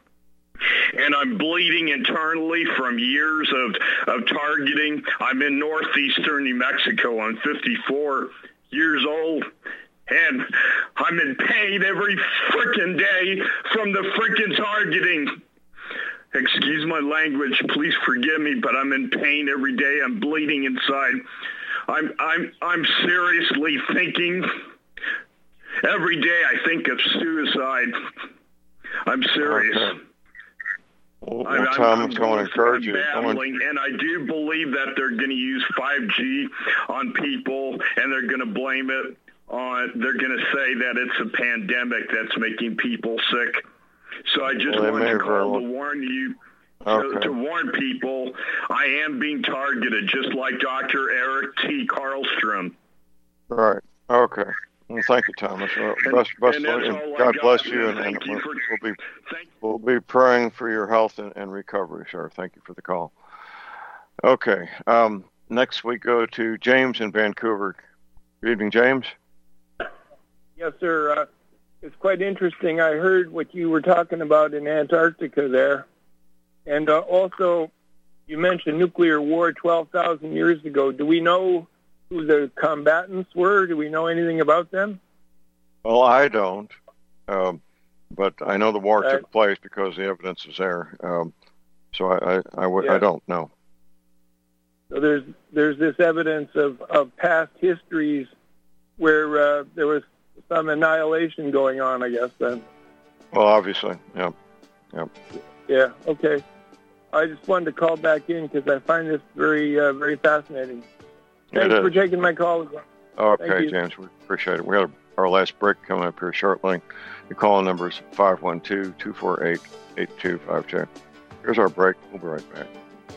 And I'm bleeding internally from years of targeting. I'm in northeastern New Mexico. I'm 54 years old, and I'm in pain every frickin' day from the frickin' targeting. Excuse my language, please forgive me, but I'm in pain every day. I'm bleeding inside. I'm seriously thinking. Every day I think of suicide. I'm serious. Okay. Well, Tom, I'm going to encourage you. And I do believe that they're going to use 5G on people, and they're going to blame it on, they're going to say that it's a pandemic that's making people sick. So I just wanted to call to warn you, to warn people, I am being targeted, just like Dr. Eric T. Karlstrom. Right. Okay. Well, thank you, Thomas. God bless you, and we'll be praying for your health and recovery, sir. Thank you for the call. Okay. Next we go to James in Vancouver. Good evening, James. Yes, sir. It's quite interesting. I heard what you were talking about in Antarctica there. And also, you mentioned nuclear war 12,000 years ago. Do we know who the combatants were? Do we know anything about them? Well, I don't. But I know the war took place because the evidence is there. So I don't know. So there's this evidence of past histories where there was some annihilation going on, I guess, then. Well, obviously, yeah. Yeah, okay. I just wanted to call back in because I find this very, very fascinating. Thanks for taking my call. Okay, James, we appreciate it. We have our last break coming up here shortly. The call number is 512-248-8252. Here's our break. We'll be right back.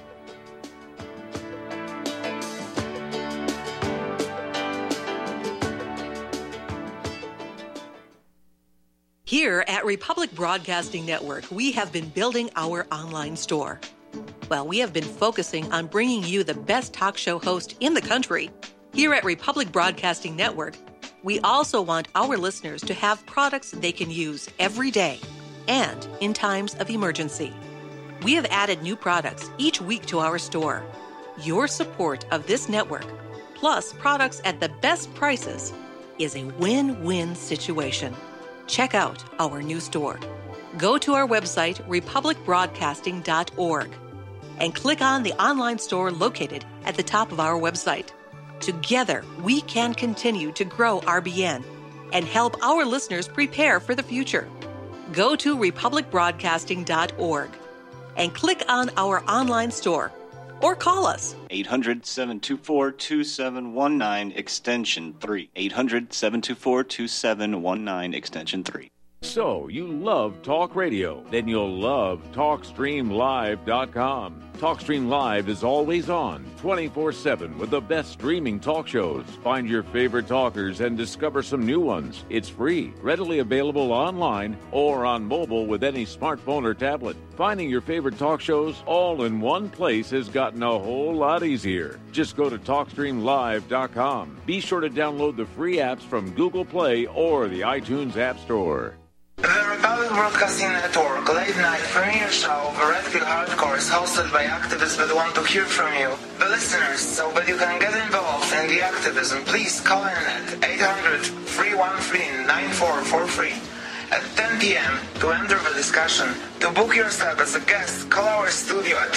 Here at Republic Broadcasting Network, we have been building our online store. Well, we have been focusing on bringing you the best talk show host in the country. Here at Republic Broadcasting Network, we also want our listeners to have products they can use every day and in times of emergency. We have added new products each week to our store. Your support of this network, plus products at the best prices, is a win-win situation. Check out our new store. Go to our website, republicbroadcasting.org, and click on the online store located at the top of our website. Together, we can continue to grow RBN and help our listeners prepare for the future. Go to republicbroadcasting.org and click on our online store or call us. 800-724-2719, extension 3. 800-724-2719, extension 3. So, you love talk radio? Then you'll love TalkStreamLive.com. TalkStream Live is always on, 24/7, with the best streaming talk shows. Find your favorite talkers and discover some new ones. It's free, readily available online or on mobile with any smartphone or tablet. Finding your favorite talk shows all in one place has gotten a whole lot easier. Just go to TalkStreamLive.com. Be sure to download the free apps from Google Play or the iTunes App Store. The Republic Broadcasting Network late night premiere show of Redfield Hardcore is hosted by activists that want to hear from you, the listeners. So that you can get involved in the activism, please call in at 800-313-9443 at 10 p.m. to enter the discussion. To book yourself as a guest, call our studio at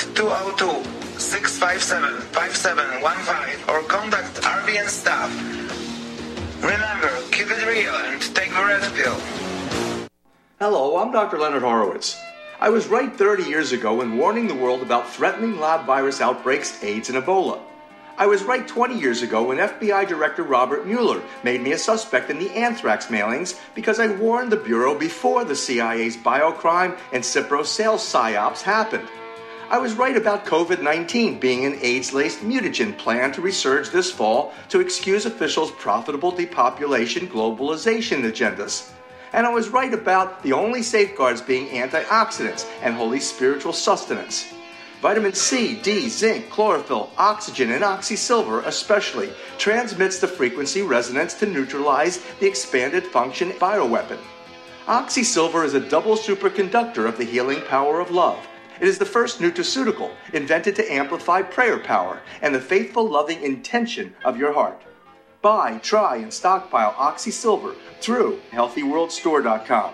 202-657-5715 or contact RBN staff. Remember, keep it real and take the red pill. Hello, I'm Dr. Leonard Horowitz. I was right 30 years ago in warning the world about threatening lab virus outbreaks, AIDS, and Ebola. I was right 20 years ago when FBI Director Robert Mueller made me a suspect in the anthrax mailings because I warned the Bureau before the CIA's biocrime and Cipro sales psyops happened. I was right about COVID-19 being an AIDS-laced mutagen planned to resurge this fall to excuse officials' profitable depopulation globalization agendas. And I was right about the only safeguards being antioxidants and holy spiritual sustenance. Vitamin C, D, zinc, chlorophyll, oxygen, and oxysilver especially transmits the frequency resonance to neutralize the expanded function bioweapon. Oxysilver is a double superconductor of the healing power of love. It is the first nutraceutical invented to amplify prayer power and the faithful, loving intention of your heart. Buy, try, and stockpile Oxysilver through HealthyWorldStore.com.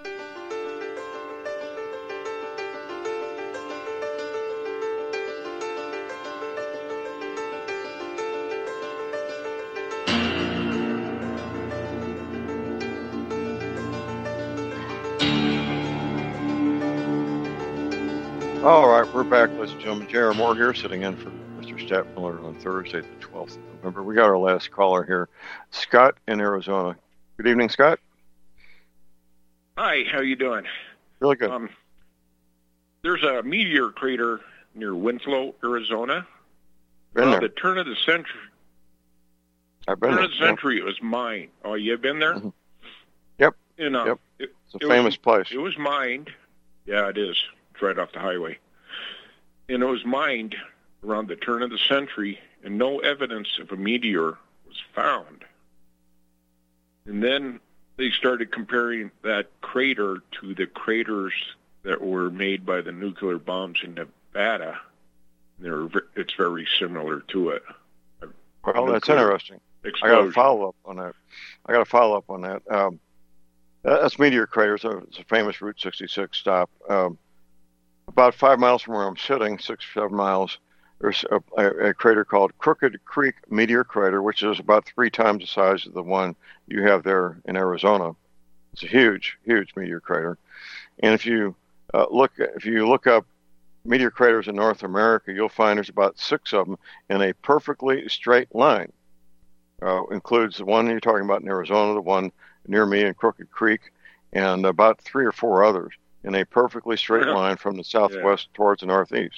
All right, we're back, ladies and gentlemen. J.R. Moore here, sitting in for Mr. Stadtmiller on Thursday, the 12th of November. We got our last caller here, Scott in Arizona. Good evening, Scott. Hi, how you doing? Really good. There's a meteor crater near Winslow, Arizona. Been there. The turn of the century. I've been there. Turn of the century, it was mined. Oh, you've been there? Mm-hmm. Yep. Yep. It's a famous place. It was mined. Yeah, it is. It's right off the highway. And it was mined around the turn of the century, and no evidence of a meteor was found. And then they started comparing that crater to the craters that were made by the nuclear bombs in Nevada. It's very similar to it. Well, that's interesting. Explosion. I got to follow up on that. That's Meteor Craters. It's a famous Route 66 stop. About 5 miles from where I'm sitting, 6 or 7 miles, there's a crater called Crooked Creek Meteor Crater, which is about 3 times the size of the one you have there in Arizona. It's a huge, huge meteor crater. And if you look up meteor craters in North America, you'll find there's about 6 of them in a perfectly straight line. Includes the one you're talking about in Arizona, the one near me in Crooked Creek, and about 3 or 4 others in a perfectly straight line from the southwest towards the northeast.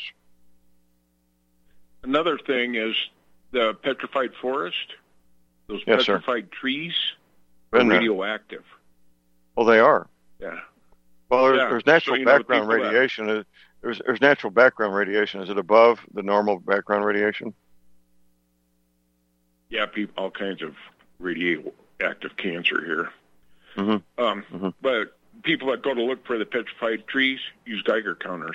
Another thing is the petrified forest. Those petrified trees are radioactive. Well, they are. Yeah. Well, there's natural background radiation. There's natural background radiation. Is it above the normal background radiation? Yeah, all kinds of radioactive cancer here. Mm-hmm. But people that go to look for the petrified trees use Geiger counters.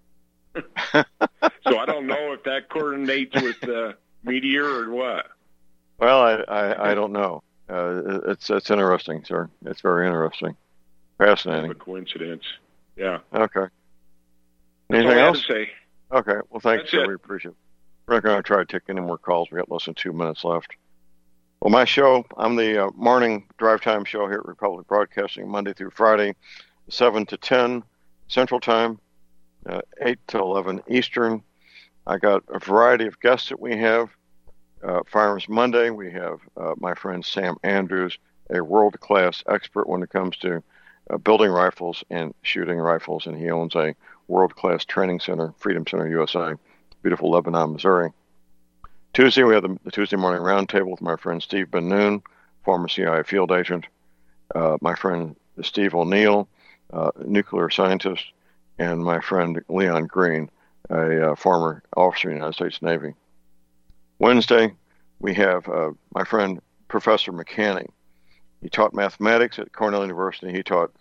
So I don't know if that coordinates with the meteor or what. Well, I don't know. It's interesting, sir. It's very interesting. Fascinating. A coincidence. Yeah. Okay. That's Anything all I else? had to say. Okay. Well, thanks, sir. It. We appreciate it. We're not going to try to take any more calls. We got less than 2 minutes left. Well, my show, I'm the morning drive time show here at Republic Broadcasting, Monday through Friday, 7 to 10 Central Time, 8 to 11 Eastern. I got a variety of guests that we have. Firearms Monday, we have my friend Sam Andrews, a world-class expert when it comes to building rifles and shooting rifles, and he owns a world-class training center, Freedom Center USA, beautiful Lebanon, Missouri. Tuesday, we have the Tuesday morning roundtable with my friend Steve Ben-Noon, former CIA field agent, my friend Steve O'Neill, nuclear scientist, and my friend Leon Green, a former officer in the United States Navy. Wednesday, we have my friend Professor McCanny. He taught mathematics at Cornell University. He taught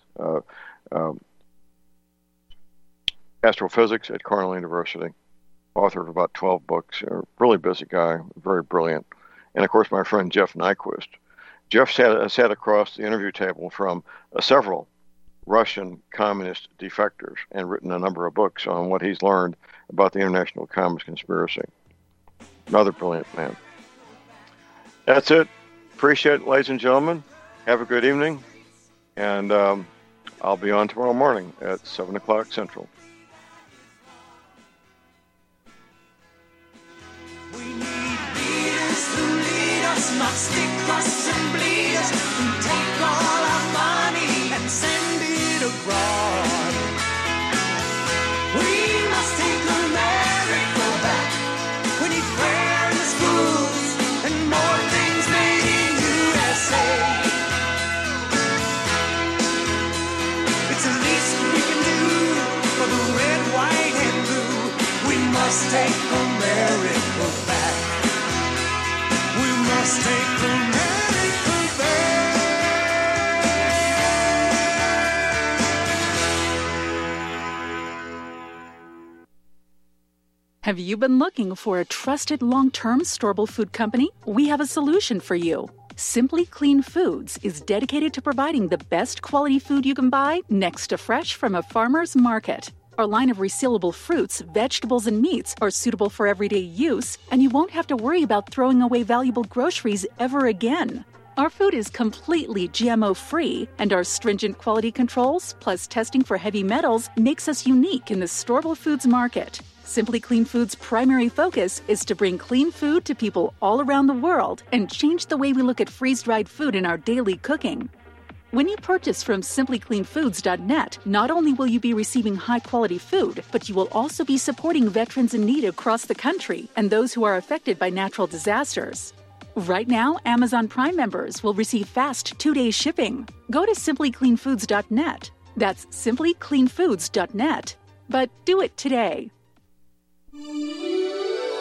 astrophysics at Cornell University. Author of about 12 books. A really busy guy, very brilliant. And, of course, my friend Jeff Nyquist. Jeff sat across the interview table from several Russian communist defectors and written a number of books on what he's learned about the international communist conspiracy. Another brilliant man. That's it. Appreciate it, ladies and gentlemen. Have a good evening. And I'll be on tomorrow morning at 7 o'clock Central. Not stick us and bleed us and take all our money and send it abroad. We must take America back. We need fair schools and more things made in USA. It's the least we can do for the red, white, and blue. We must take America back. Must take America back. Have you been looking for a trusted long-term storable food company? We have a solution for you. Simply Clean Foods is dedicated to providing the best quality food you can buy next to fresh from a farmer's market. Our line of resealable fruits, vegetables, and meats are suitable for everyday use, and you won't have to worry about throwing away valuable groceries ever again. Our food is completely GMO-free, and our stringent quality controls, plus testing for heavy metals, makes us unique in the storable foods market. Simply Clean Foods' primary focus is to bring clean food to people all around the world and change the way we look at freeze-dried food in our daily cooking. When you purchase from simplycleanfoods.net, not only will you be receiving high-quality food, but you will also be supporting veterans in need across the country and those who are affected by natural disasters. Right now, Amazon Prime members will receive fast 2-day shipping. Go to simplycleanfoods.net. That's simplycleanfoods.net. But do it today.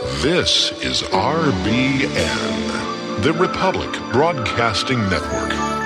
This is RBN, the Republic Broadcasting Network.